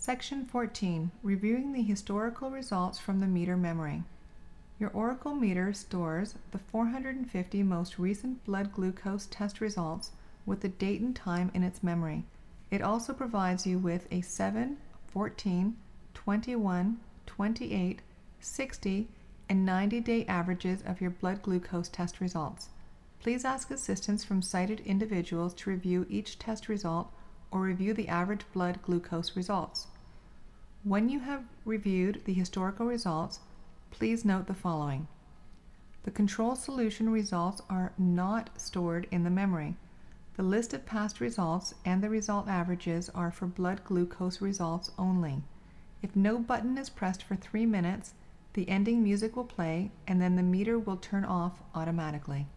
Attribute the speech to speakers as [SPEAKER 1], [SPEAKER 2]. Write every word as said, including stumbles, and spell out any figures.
[SPEAKER 1] Section fourteen. Reviewing the historical results from the meter memory. Your Oracle meter stores the four hundred fifty most recent blood glucose test results with the date and time in its memory. It also provides you with a seven, fourteen, twenty-one, twenty-eight, sixty, and ninety day averages of your blood glucose test results. Please ask assistance from sighted individuals to review each test result or review the average blood glucose results. When you have reviewed the historical results, please note the following. The control solution results are not stored in the memory. The list of past results and the result averages are for blood glucose results only. If no button is pressed for three minutes, the ending music will play and then the meter will turn off automatically.